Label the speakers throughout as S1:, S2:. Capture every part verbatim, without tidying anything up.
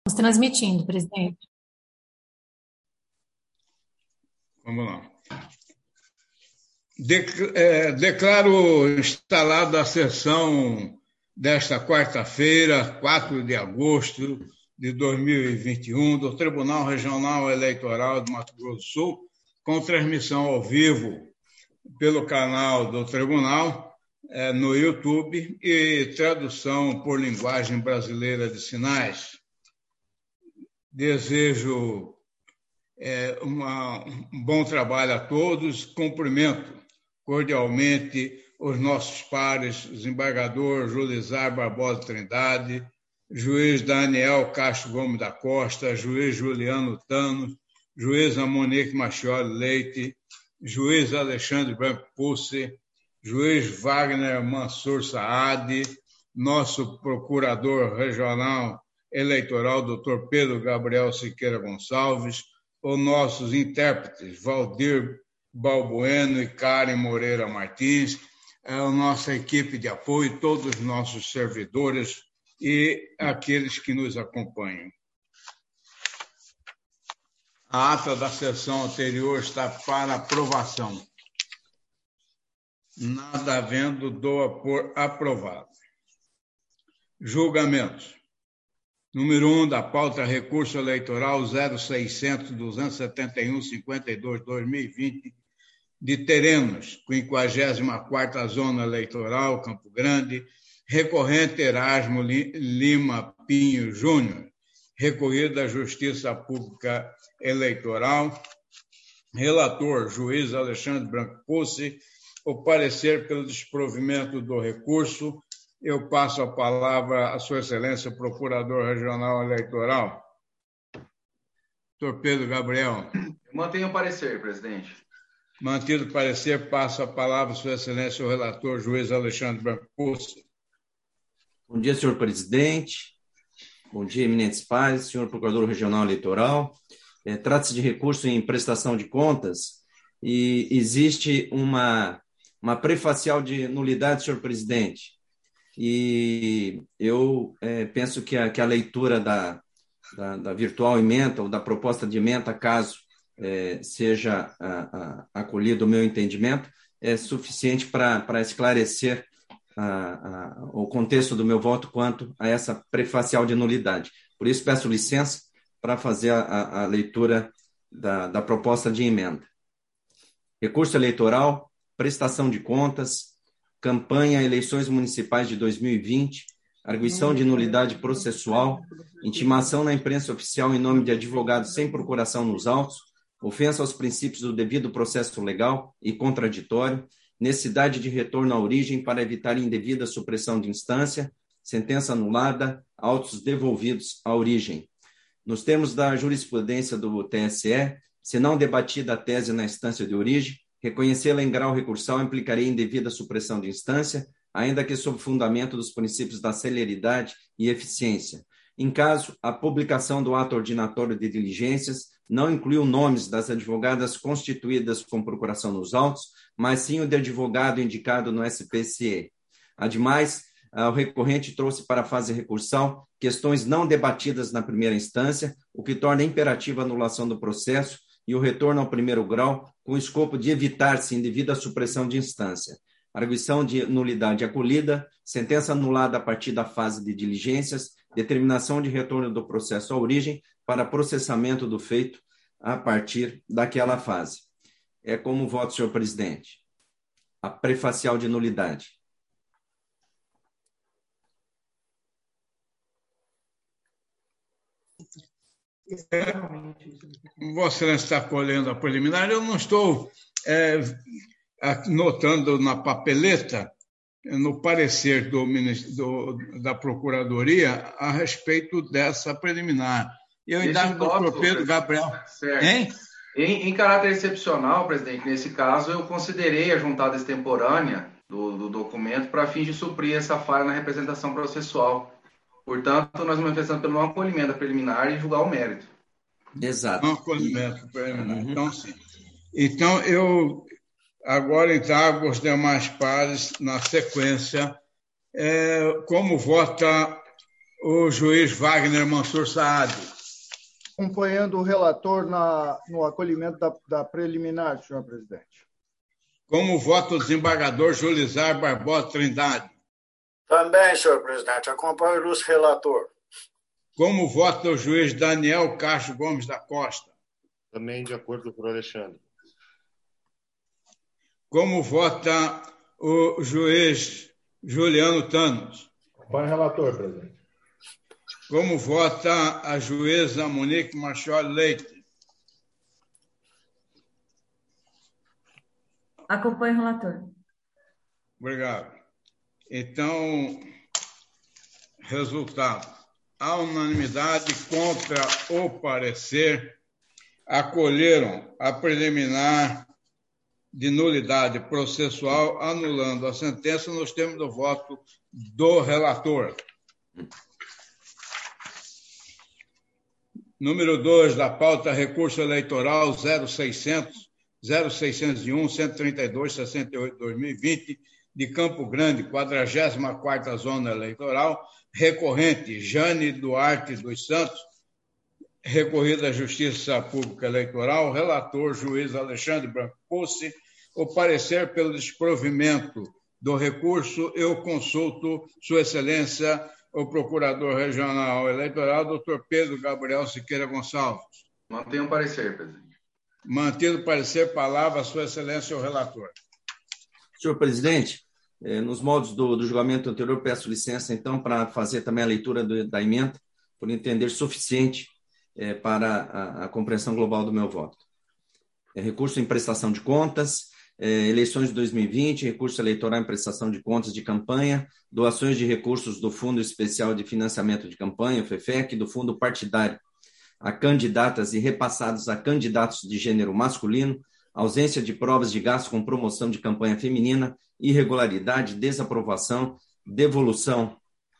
S1: Estamos transmitindo, presidente.
S2: Vamos lá. Declaro instalada a sessão desta quarta-feira, quatro de agosto de dois mil e vinte e um, do Tribunal Regional Eleitoral de Mato Grosso do Sul, com transmissão ao vivo pelo canal do Tribunal, no YouTube, e tradução por linguagem brasileira de sinais. Desejo é, uma, um bom trabalho a todos, cumprimento cordialmente os nossos pares, desembargador Julizar Barbosa Trindade, juiz Daniel Castro Gomes da Costa, juiz Juliano Tano, juíza Monique Machioli Leite, juiz Alexandre Branco Pussi, juiz Wagner Mansur Saad, nosso procurador regional eleitoral, doutor Pedro Gabriel Siqueira Gonçalves, os nossos intérpretes, Valdir Balbueno e Karen Moreira Martins, a nossa equipe de apoio, todos os nossos servidores e aqueles que nos acompanham. A ata da sessão anterior está para aprovação. Nada havendo, doa por aprovado. Julgamentos. Número um da pauta recurso eleitoral zero seiscentos, duzentos e setenta e um, cinquenta e dois, dois mil e vinte, de Terenos, quinquagésima quarta Zona Eleitoral, Campo Grande, recorrente Erasmo Lima Pinho Júnior, recorrido da Justiça Pública Eleitoral, relator, juiz Alexandre Branco Pussi, o parecer pelo desprovimento do recurso. Eu passo a palavra à Sua Excelência, Procurador Regional Eleitoral. doutor Pedro Gabriel.
S3: Eu mantenho o parecer, presidente.
S2: Mantido o parecer, passo a palavra à Sua Excelência, o relator, juiz Alexandre Branco Pussi.
S4: Bom dia, senhor presidente. Bom dia, eminentes pares, senhor Procurador Regional Eleitoral. É, trata-se de recurso em prestação de contas e existe uma, uma prefacial de nulidade, senhor presidente. E eu é, penso que a, que a leitura da, da, da virtual ementa ou da proposta de ementa, caso é, seja a, a, acolhido o meu entendimento, é suficiente para esclarecer a, a, o contexto do meu voto quanto a essa prefacial de nulidade. Por isso, peço licença para fazer a, a leitura da, da proposta de emenda. Recurso eleitoral, prestação de contas, campanha eleições municipais de dois mil e vinte, arguição de nulidade processual, intimação na imprensa oficial em nome de advogado sem procuração nos autos, ofensa aos princípios do devido processo legal e contraditório, necessidade de retorno à origem para evitar indevida supressão de instância, sentença anulada, autos devolvidos à origem. Nos termos da jurisprudência do T S E, se não debatida a tese na instância de origem, reconhecê-la em grau recursal implicaria indevida supressão de instância, ainda que sob fundamento dos princípios da celeridade e eficiência. Em caso, a publicação do ato ordinatório de diligências não incluiu nomes das advogadas constituídas com procuração nos autos, mas sim o de advogado indicado no S P C E. Ademais, o recorrente trouxe para a fase recursal questões não debatidas na primeira instância, o que torna imperativa a anulação do processo e o retorno ao primeiro grau, com o escopo de evitar-se indevida supressão de instância. Arguição de nulidade acolhida, sentença anulada a partir da fase de diligências, determinação de retorno do processo à origem para processamento do feito a partir daquela fase. É como voto, senhor presidente. A prefacial de nulidade.
S2: É, Vossa Excelência está colhendo a preliminar. Eu não estou é, notando na papeleta, no parecer do, do, da Procuradoria, a respeito dessa preliminar. Eu ainda do doutor Pedro Gabriel.
S3: Certo. Hein? Em, em caráter excepcional, presidente, nesse caso, eu considerei a juntada extemporânea do, do documento para fins de suprir essa falha na representação processual. Portanto, nós manifestamos pelo não acolhimento preliminar e julgar o mérito.
S4: Exato.
S2: Não acolhimento preliminar. Uhum. Então, sim. Então, eu agora entrago os demais pares na sequência. É, como vota o juiz Wagner Mansur Saad.
S5: Acompanhando o relator na, no acolhimento da, da preliminar, senhor presidente.
S2: Como vota o desembargador Julizar Barbosa Trindade?
S6: Também, senhor presidente. Acompanho o ilustre relator.
S2: Como vota o juiz Daniel Castro Gomes da Costa?
S7: Também de acordo com o Alexandre.
S2: Como vota o juiz Juliano Thanos?
S7: Acompanho o relator, presidente.
S2: Como vota a juíza Monique Marchioli Leite?
S1: Acompanho o relator.
S2: Obrigado. Então, resultado. A unanimidade contra o parecer acolheram a preliminar de nulidade processual, anulando a sentença nos termos do voto do relator. Número dois da pauta, recurso eleitoral zero seiscentos, zero seiscentos e um, cento e trinta e dois, sessenta e oito, dois mil e vinte, de Campo Grande, quadragésima quarta Zona Eleitoral, recorrente Jane Duarte dos Santos, recorrido à Justiça Pública Eleitoral, relator, juiz Alexandre Branco Pucci. O parecer pelo desprovimento do recurso, eu consulto Sua Excelência, o Procurador Regional Eleitoral, doutor Pedro Gabriel Siqueira Gonçalves.
S3: Mantenha o parecer, presidente.
S2: Mantido o parecer, palavra a Sua Excelência, o relator.
S4: Senhor presidente, nos moldes do, do julgamento anterior, peço licença, então, para fazer também a leitura do, da emenda, por entender suficiente é, para a, a compreensão global do meu voto. É, recurso em prestação de contas, é, eleições de dois mil e vinte, recurso eleitoral em prestação de contas de campanha, doações de recursos do Fundo Especial de Financiamento de Campanha, F E F E C, do Fundo Partidário, a candidatas e repassados a candidatos de gênero masculino, ausência de provas de gasto com promoção de campanha feminina, irregularidade, desaprovação, devolução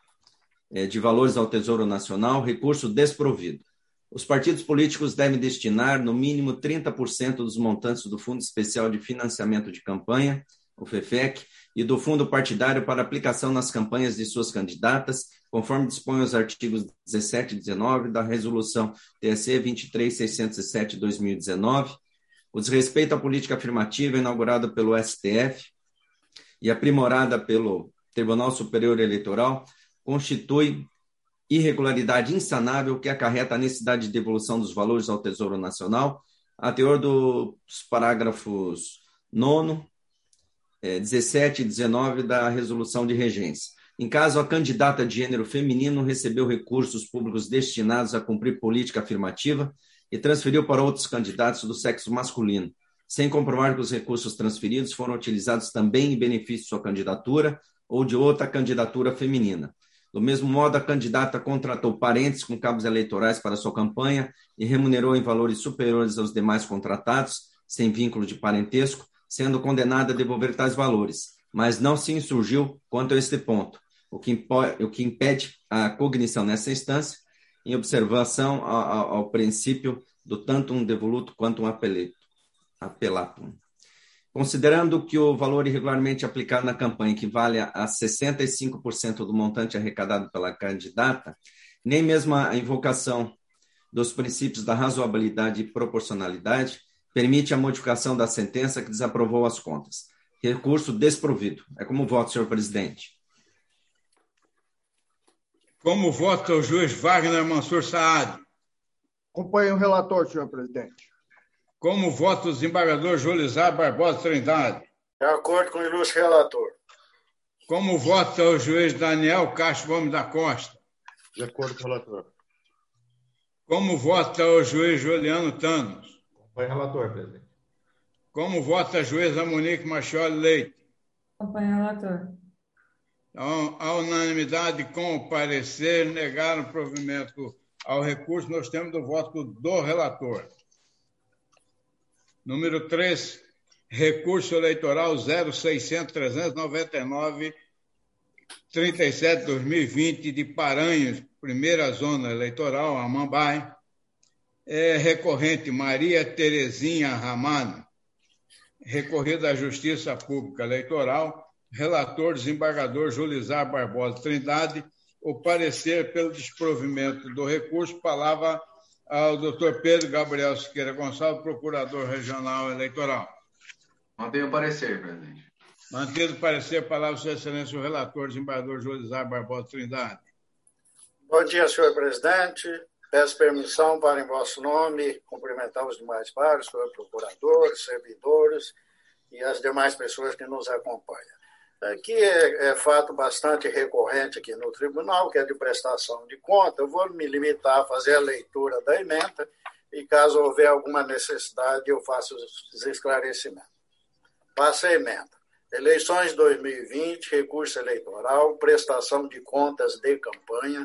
S4: é, de valores ao Tesouro Nacional, recurso desprovido. Os partidos políticos devem destinar, no mínimo, trinta por cento dos montantes do Fundo Especial de Financiamento de Campanha, o F E F E C, e do Fundo Partidário para aplicação nas campanhas de suas candidatas, conforme dispõem os artigos dezessete e dezenove da Resolução T S E vinte e três mil seiscentos e sete de dois mil e dezenove, o desrespeito à política afirmativa inaugurada pelo S T F e aprimorada pelo Tribunal Superior Eleitoral constitui irregularidade insanável que acarreta a necessidade de devolução dos valores ao Tesouro Nacional, a teor dos parágrafos nono, dezessete e dezenove da Resolução de Regência. Em caso a candidata de gênero feminino recebeu recursos públicos destinados a cumprir política afirmativa e transferiu para outros candidatos do sexo masculino, sem comprovar que os recursos transferidos foram utilizados também em benefício de sua candidatura ou de outra candidatura feminina. Do mesmo modo, a candidata contratou parentes com cabos eleitorais para sua campanha e remunerou em valores superiores aos demais contratados, sem vínculo de parentesco, sendo condenada a devolver tais valores, mas não se insurgiu quanto a este ponto, o que, impo- o que impede a cognição nessa instância, em observação ao, ao princípio do tantum devoluto quantum appellatum. Considerando que o valor irregularmente aplicado na campanha equivale a sessenta e cinco por cento do montante arrecadado pela candidata, nem mesmo a invocação dos princípios da razoabilidade e proporcionalidade permite a modificação da sentença que desaprovou as contas. Recurso desprovido. É como voto, senhor presidente.
S2: Como vota o juiz Wagner Mansur Saad?
S5: Acompanho o relator, senhor presidente.
S2: Como vota o desembargador Julizar Barbosa Trindade?
S6: De acordo com o ilustre relator.
S2: Como vota o juiz Daniel Castro Gomes da Costa?
S7: De acordo com o relator.
S2: Como vota o juiz Juliano Thanos?
S7: Acompanho o relator, presidente.
S2: Como vota a juíza Monique Marchioli Leite?
S1: Acompanho o relator.
S2: Então, a unanimidade com o parecer, negaram o provimento ao recurso, nós temos o voto do relator. Número três, recurso eleitoral zero seiscentos, trezentos e noventa e nove, trinta e sete, dois mil e vinte, de Paranhos, primeira zona eleitoral, Amambai. É recorrente Maria Terezinha Ramano, recorrido à Justiça Pública Eleitoral, relator desembargador Julizar Barbosa Trindade, o parecer pelo desprovimento do recurso. Palavra ao doutor Pedro Gabriel Siqueira Gonçalves, procurador regional eleitoral.
S3: Mantenho o parecer, presidente.
S2: Mantido o parecer, palavra Sua Excelência, o relator, desembargador Jolisar Barbosa Trindade.
S6: Bom dia, senhor presidente. Peço permissão para, em vosso nome, cumprimentar os demais pares, senhor procurador, servidores e as demais pessoas que nos acompanham. Aqui é, é fato bastante recorrente aqui no tribunal, que é de prestação de conta. Eu vou me limitar a fazer a leitura da emenda e, caso houver alguma necessidade, eu faço os esclarecimentos. Passa a emenda. Eleições dois mil e vinte, recurso eleitoral, prestação de contas de campanha,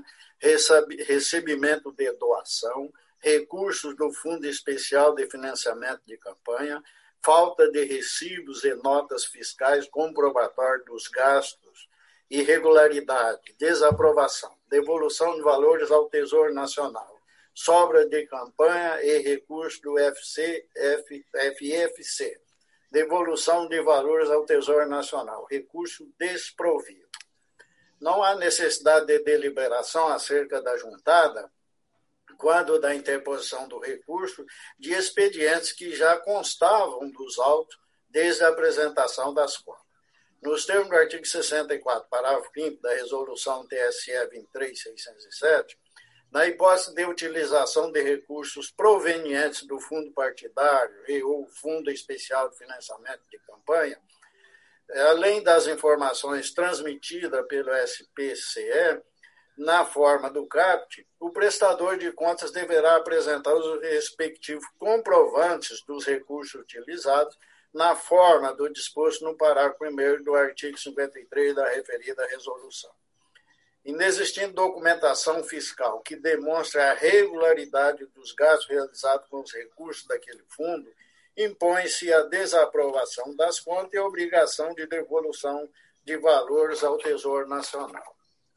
S6: recebimento de doação, recursos do Fundo Especial de Financiamento de Campanha, falta de recibos e notas fiscais comprobatório dos gastos, irregularidade, desaprovação, devolução de valores ao Tesouro Nacional, sobra de campanha e recurso do F C, F, F F C, devolução de valores ao Tesouro Nacional, recurso desprovido. Não há necessidade de deliberação acerca da juntada, quando da interposição do recurso, de expedientes que já constavam dos autos desde a apresentação das contas. Nos termos do artigo sessenta e quatro, parágrafo quinto da resolução T S E vinte e três mil seiscentos e sete, na hipótese de utilização de recursos provenientes do fundo partidário e ou Fundo Especial de Financiamento de Campanha, além das informações transmitidas pelo S P C E, na forma do CAPT, o prestador de contas deverá apresentar os respectivos comprovantes dos recursos utilizados na forma do disposto no parágrafo primeiro do artigo cinquenta e três da referida resolução. Inexistindo documentação fiscal que demonstre a regularidade dos gastos realizados com os recursos daquele fundo, impõe-se a desaprovação das contas e a obrigação de devolução de valores ao Tesouro Nacional.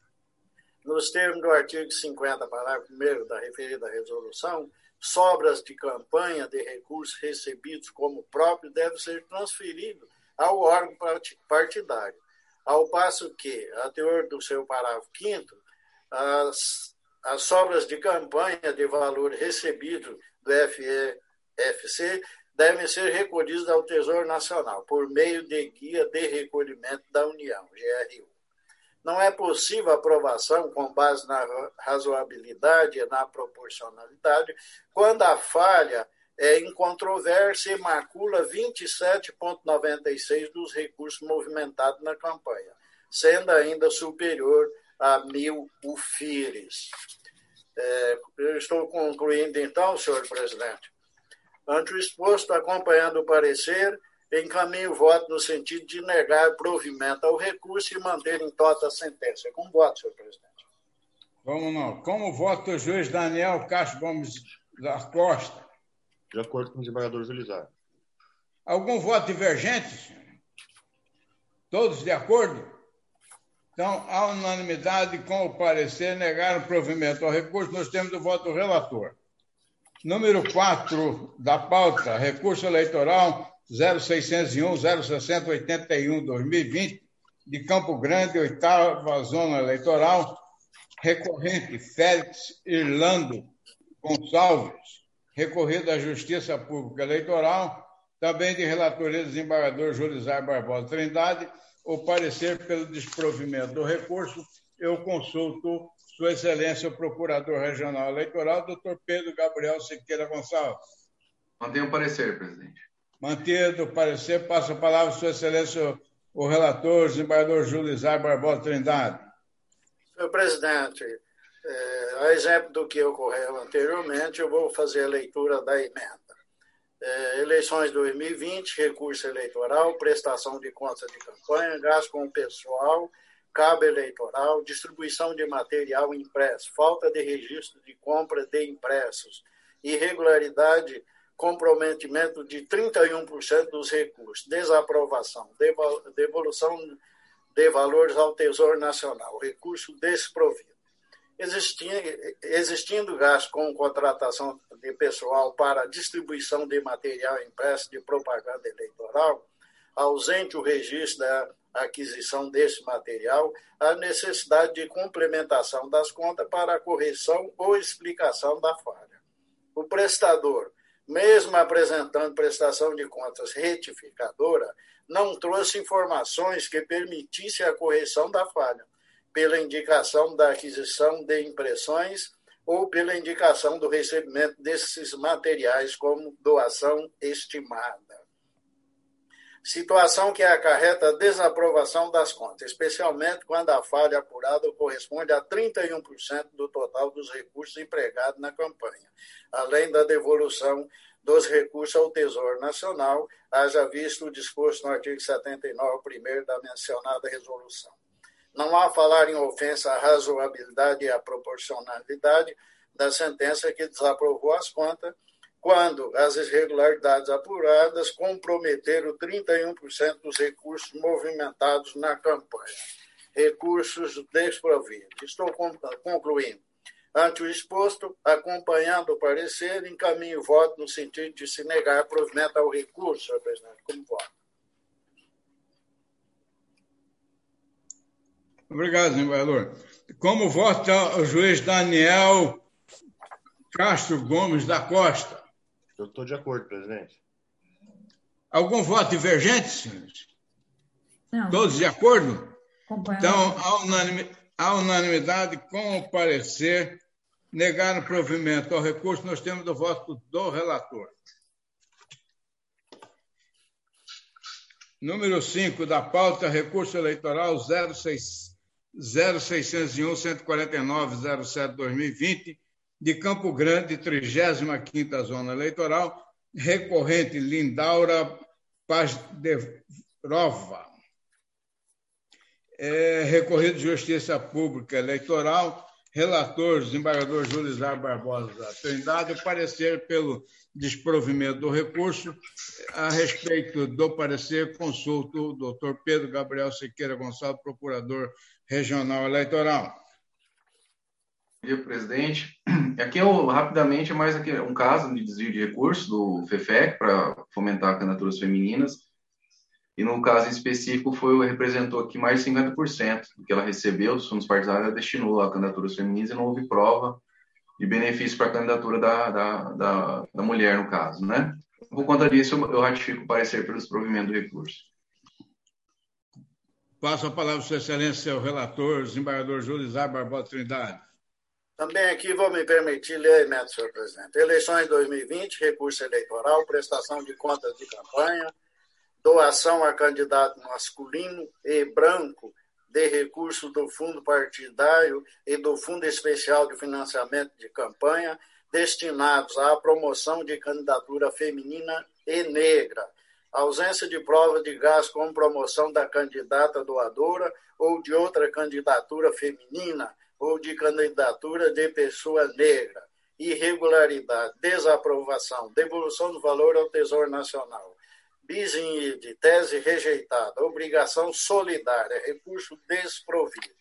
S6: Nos termos do artigo cinquenta, parágrafo primeiro da referida resolução, sobras de campanha de recursos recebidos como próprio devem ser transferidos ao órgão partidário, ao passo que, a teor do seu parágrafo quinto, as, as sobras de campanha de valor recebido do F E F C devem ser recolhidas ao Tesouro Nacional por meio de guia de recolhimento da União, G R U. Não é possível aprovação com base na razoabilidade e na proporcionalidade quando a falha é incontrovérsia e macula vinte e sete vírgula noventa e seis dos recursos movimentados na campanha, sendo ainda superior a mil U F I R Es. É, eu estou concluindo, então, senhor presidente. Ante o exposto, acompanhando o parecer, encaminho o voto no sentido de negar provimento ao recurso e manter em tota a sentença. Com voto, senhor presidente.
S2: Vamos lá. Como vota o juiz Daniel Castro Gomes da Costa?
S7: De acordo com o desembargador Jolisar.
S2: Algum voto divergente, senhor? Todos de acordo? Então, à unanimidade, com o parecer, negaram provimento ao recurso, nós temos o voto do relator. Número quatro da pauta, recurso eleitoral zero seiscentos e um, zero sessenta, oitenta e um, dois mil e vinte, de Campo Grande, oitava zona eleitoral, recorrente Félix Irlando Gonçalves, recorrido à Justiça Pública Eleitoral, também de relatoria do desembargador Jolisar Barbosa Trindade, o parecer pelo desprovimento do recurso, eu consulto Sua Excelência o Procurador Regional Eleitoral, doutor Pedro Gabriel Siqueira Gonçalves.
S3: Mantenho o parecer, presidente.
S2: Mantido o parecer, passo a palavra a Sua Excelência o relator, o desembargador Jolisar Barbosa Trindade.
S6: Senhor presidente, é, a exemplo do que ocorreu anteriormente, eu vou fazer a leitura da emenda. É, eleições dois mil e vinte, recurso eleitoral, prestação de contas de campanha, gasto com o pessoal, cabo eleitoral, distribuição de material impresso, falta de registro de compra de impressos, irregularidade, comprometimento de trinta e um por cento dos recursos, desaprovação, devolução de valores ao Tesouro Nacional, recurso desprovido. Existindo, existindo gasto com contratação de pessoal para distribuição de material impresso de propaganda eleitoral, ausente o registro da a aquisição desse material, a necessidade de complementação das contas para a correção ou explicação da falha. O prestador, mesmo apresentando prestação de contas retificadora, não trouxe informações que permitissem a correção da falha, pela indicação da aquisição de impressões ou pela indicação do recebimento desses materiais como doação estimada. Situação que acarreta a desaprovação das contas, especialmente quando a falha apurada corresponde a trinta e um por cento do total dos recursos empregados na campanha, além da devolução dos recursos ao Tesouro Nacional, haja visto o disposto no artigo setenta e nove, primeiro da mencionada resolução. Não há falar em ofensa à razoabilidade e à proporcionalidade da sentença que desaprovou as contas, quando as irregularidades apuradas comprometeram trinta e um por cento dos recursos movimentados na campanha. Recursos desprovidos. Estou concluindo. Ante o exposto, acompanhando o parecer, encaminho o voto no sentido de se negar provimento ao recurso, senhor presidente. Como voto?
S2: Obrigado, embaixador. Como vota o juiz Daniel Castro Gomes da Costa?
S7: Eu estou de acordo, presidente.
S2: Algum voto divergente, senhores?
S1: Não.
S2: Todos de acordo?
S1: Acompanhando.
S2: Então, a, unanimidade, a unanimidade com o parecer, negar o provimento ao recurso, nós temos o voto do relator. Número cinco da pauta, recurso eleitoral zero seis seis zero um, cento e quarenta e nove, zero sete, dois mil e vinte, de Campo Grande, trigésima quinta Zona Eleitoral, recorrente Lindaura Paz de Rova. É, recorrido de Justiça Pública Eleitoral, relator, desembargador Júlio Zar Barbosa Trindade, parecer pelo desprovimento do recurso. A respeito do parecer, consulto o doutor Pedro Gabriel Siqueira Gonçalves, procurador regional eleitoral.
S3: Bom dia, presidente. Aqui, eu, rapidamente, é mais aqui um caso de desvio de recursos do FEFEC para fomentar candidaturas femininas. E, no caso em específico, foi, representou aqui mais de cinquenta por cento do que ela recebeu dos fundos partidários, ela destinou a candidaturas femininas e não houve prova de benefício para a candidatura da, da, da, da mulher, no caso, né? Por conta disso, eu ratifico o parecer pelo desprovimento do recurso.
S2: Passo a palavra, Sua Excelência, ao relator, desembargador Júlio Zar Barbosa Trindade.
S6: Também aqui vou me permitir ler a emenda, senhor presidente. Eleições dois mil e vinte, recurso eleitoral, prestação de contas de campanha, doação a candidato masculino e branco de recursos do Fundo Partidário e do Fundo Especial de Financiamento de Campanha destinados à promoção de candidatura feminina e negra, ausência de prova de gasto com promoção da candidata doadora ou de outra candidatura feminina ou de candidatura de pessoa negra, irregularidade, desaprovação, devolução do valor ao Tesouro Nacional, bis in idem, tese rejeitada, obrigação solidária, recurso desprovido.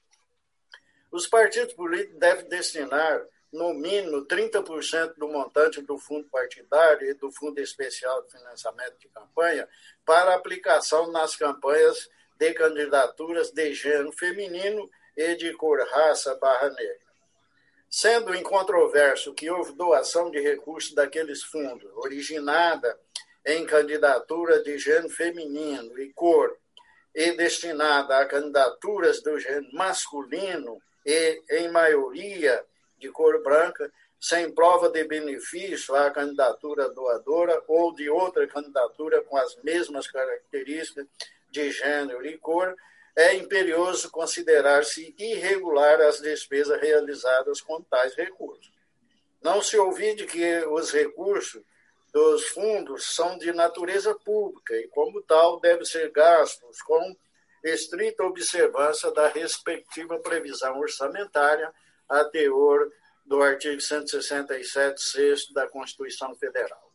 S6: Os partidos políticos devem destinar, no mínimo, trinta por cento do montante do fundo partidário e do Fundo Especial de Financiamento de Campanha para aplicação nas campanhas de candidaturas de gênero feminino e de cor, raça, barra negra. Sendo incontroverso que houve doação de recursos daqueles fundos, originada em candidatura de gênero feminino e cor, e destinada a candidaturas do gênero masculino e, em maioria, de cor branca, sem prova de benefício à candidatura doadora ou de outra candidatura com as mesmas características de gênero e cor, é imperioso considerar-se irregular as despesas realizadas com tais recursos. Não se ouvide que os recursos dos fundos são de natureza pública e, como tal, devem ser gastos com estrita observância da respectiva previsão orçamentária a teor do artigo cento e sessenta e sete, sexto da Constituição Federal.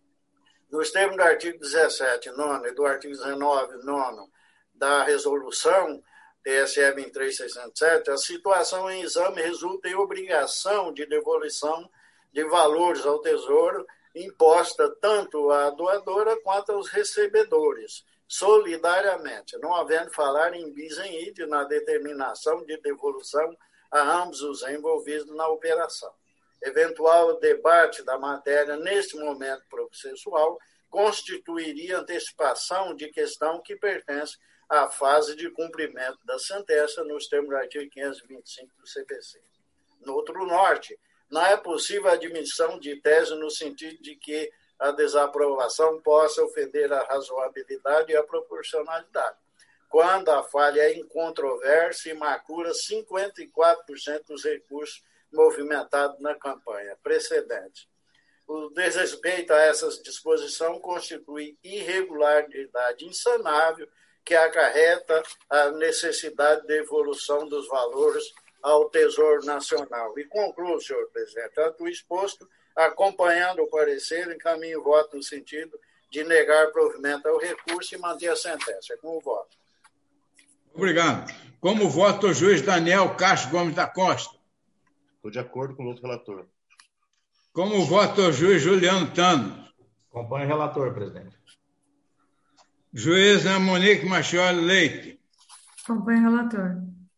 S6: Nos termos do artigo dezessete, nono, e do artigo dezenove, nono, da resolução T S E vinte e três mil seiscentos e sete, a situação em exame resulta em obrigação de devolução de valores ao Tesouro imposta tanto à doadora quanto aos recebedores, solidariamente, não havendo falar em bis em id na determinação de devolução a ambos os envolvidos na operação. Eventual debate da matéria neste momento processual constituiria antecipação de questão que pertence à fase de cumprimento da sentença nos termos do artigo quinhentos e vinte e cinco do C P C. No outro norte, não é possível a admissão de tese no sentido de que a desaprovação possa ofender a razoabilidade e a proporcionalidade, quando a falha é incontroversa e macula cinquenta e quatro por cento dos recursos movimentados na campanha precedente. O desrespeito a essa disposição constitui irregularidade insanável que acarreta a necessidade de devolução dos valores ao Tesouro Nacional. E concluo, senhor presidente, tanto o exposto, acompanhando o parecer, encaminho o voto no sentido de negar provimento ao recurso e manter a sentença. Com o voto.
S2: Obrigado. Como vota o juiz Daniel Castro Gomes da Costa?
S7: Estou de acordo com o outro relator.
S2: Como vota o juiz Juliano Tano?
S8: Acompanho o relator, presidente.
S2: Juíza Monique Machioli Leite.
S1: Acompanho o relator.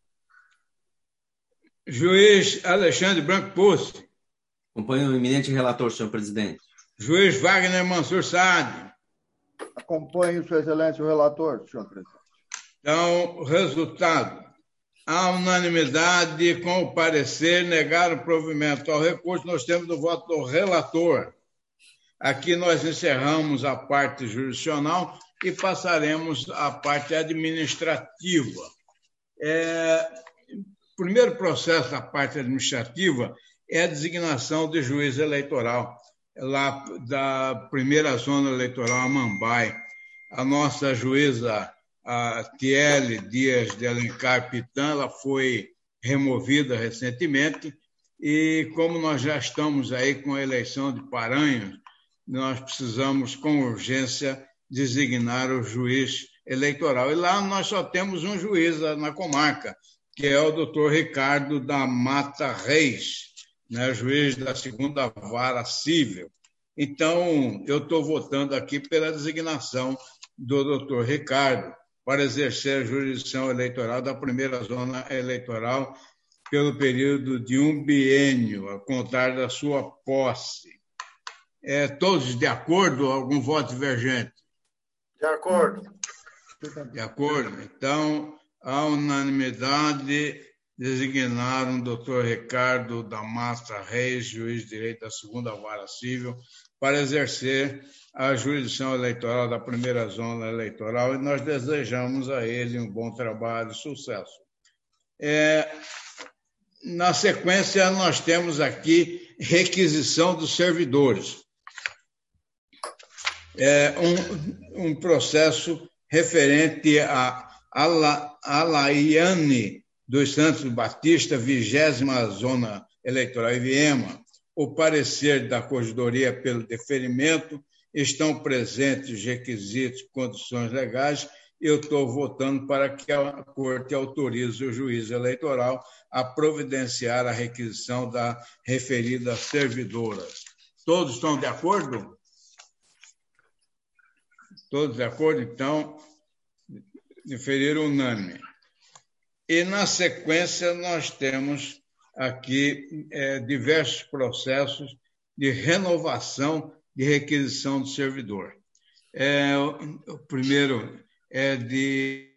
S2: Juiz Alexandre Branco Poço.
S4: Acompanho o eminente relator, senhor presidente.
S2: Juiz Wagner Mansur Saad.
S5: Acompanho, sua excelência, o relator, senhor presidente.
S2: Então, o resultado. A unanimidade com o parecer negar o provimento ao recurso, nós temos o voto do relator. Aqui nós encerramos a parte jurisdicional e passaremos à parte administrativa. É, o primeiro processo da parte administrativa é a designação de juiz eleitoral, lá da primeira zona eleitoral, Amambai. A nossa juíza, a Tiele Dias de Alencar Pitã, ela foi removida recentemente e, como nós já estamos aí com a eleição de Paranhos, nós precisamos, com urgência, designar o juiz eleitoral. E lá nós só temos um juiz na comarca, que é o doutor Ricardo da Mata Reis, né, juiz da segunda vara civil. Então, eu estou votando aqui pela designação do doutor Ricardo para exercer a jurisdição eleitoral da primeira zona eleitoral pelo período de um biênio, a contar da sua posse. É, todos de acordo? Algum voto divergente?
S6: De acordo.
S2: De acordo. Então, a unanimidade designaram o doutor Ricardo da Mata Reis, juiz de direito da segunda vara civil, para exercer a jurisdição eleitoral da primeira zona eleitoral e nós desejamos a ele um bom trabalho e sucesso. É, na sequência, nós temos aqui requisição dos servidores. É um, um processo referente a Alaiane dos Santos Batista, vigésima zona eleitoral em Viema. O parecer da corregedoria pelo deferimento, estão presentes os requisitos e condições legais. Eu estou votando para que a Corte autorize o juiz eleitoral a providenciar a requisição da referida servidora. Todos estão de acordo? Todos de acordo? Então, deferir unânime. E, na sequência, nós temos aqui é, diversos processos de renovação de requisição do servidor. É, o primeiro é de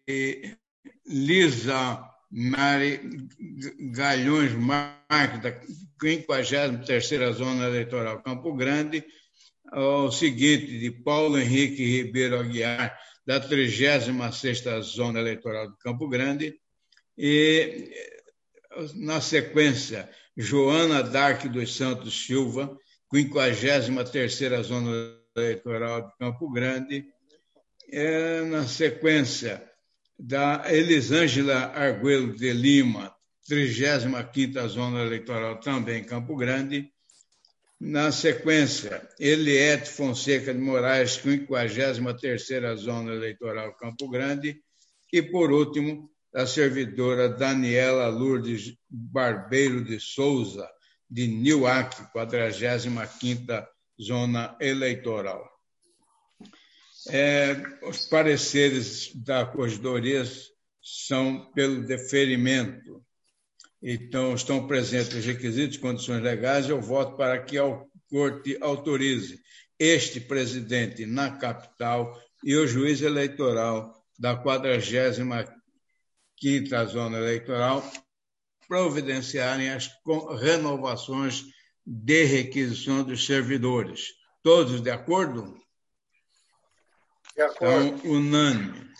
S2: Lisa Mari Galhões Marques, da quinquagésima terceira Zona Eleitoral Campo Grande, o seguinte, de Paulo Henrique Ribeiro Aguiar, da trigésima sexta Zona Eleitoral de Campo Grande, e, na sequência, Joana Dark dos Santos Silva, quinquagésima terceira Zona Eleitoral de Campo Grande, é, na sequência, da Elisângela Arguello de Lima, trigésima quinta Zona Eleitoral também em Campo Grande, na sequência, Eliette Fonseca de Moraes, quinquagésima terceira Zona Eleitoral Campo Grande, e, por último, a servidora Daniela Lourdes Barbeiro de Souza, de Niuaque, quadragésima quinta Zona Eleitoral. É, os pareceres da corregedoria são pelo deferimento. Então, estão presentes os requisitos e condições legais. Eu voto para que a Corte autorize este presidente na capital e o juiz eleitoral da quadragésima quinta Zona Eleitoral providenciarem as renovações de requisição dos servidores. Todos de acordo?
S6: De acordo.
S2: Então, unânime.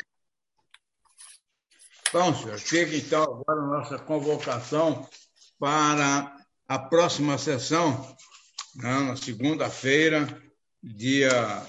S2: Bom, senhor, fica então agora a nossa convocação para a próxima sessão, né, na segunda-feira, dia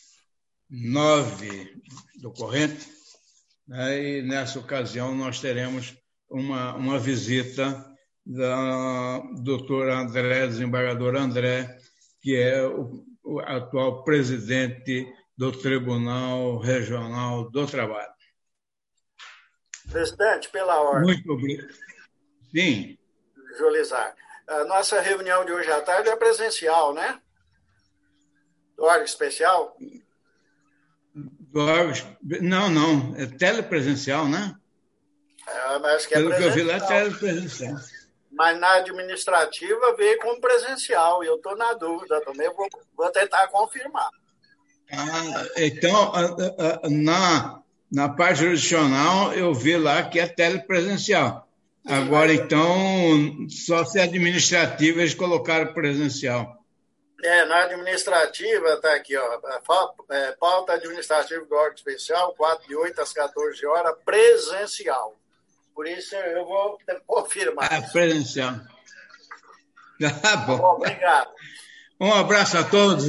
S2: nove do corrente, né, e nessa ocasião nós teremos uma, uma visita da doutora André, desembargador André, que é o, o atual presidente do Tribunal Regional do Trabalho.
S6: Presidente, pela ordem.
S2: Muito obrigado. Sim.
S6: Jolizar. A nossa reunião de hoje à tarde é presencial, né? Do órgão especial?
S2: Do órgão... Não, não. É telepresencial, né?
S6: É, mas que é
S2: Pelo
S6: presencial.
S2: que eu vi lá, é telepresencial.
S6: Mas na administrativa veio como presencial. E eu estou na dúvida também. Vou, vou tentar confirmar.
S2: Ah, então, na... Na parte jurisdicional, eu vi lá que é telepresencial. Agora, então, só se administrativa eles colocaram presencial.
S6: É, na administrativa, está aqui, ó, pauta administrativa do órgão especial, quatro de oito às quatorze horas, presencial. Por isso, eu vou confirmar.
S2: É, presencial. Tá bom.
S6: Bom, obrigado.
S2: Um abraço a todos.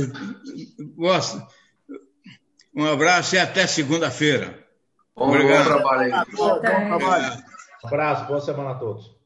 S2: Um abraço e até segunda-feira.
S3: Bom,
S2: Obrigado.
S3: bom trabalho aí.
S5: Bom trabalho.
S8: Um abraço, boa semana a todos.